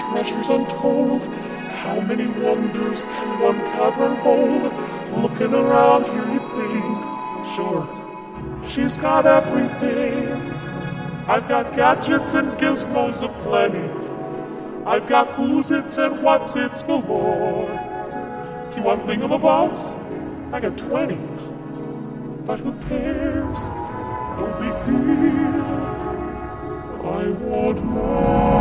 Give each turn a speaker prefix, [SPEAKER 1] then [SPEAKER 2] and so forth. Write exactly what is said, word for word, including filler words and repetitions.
[SPEAKER 1] treasures untold. How many wonders can one cavern hold? Looking around here you think, sure, she's got everything. I've got gadgets and gizmos aplenty. I've got who's its and what's its galore. You want thingamabobs? I got twenty. But who cares? No big deal. I want more.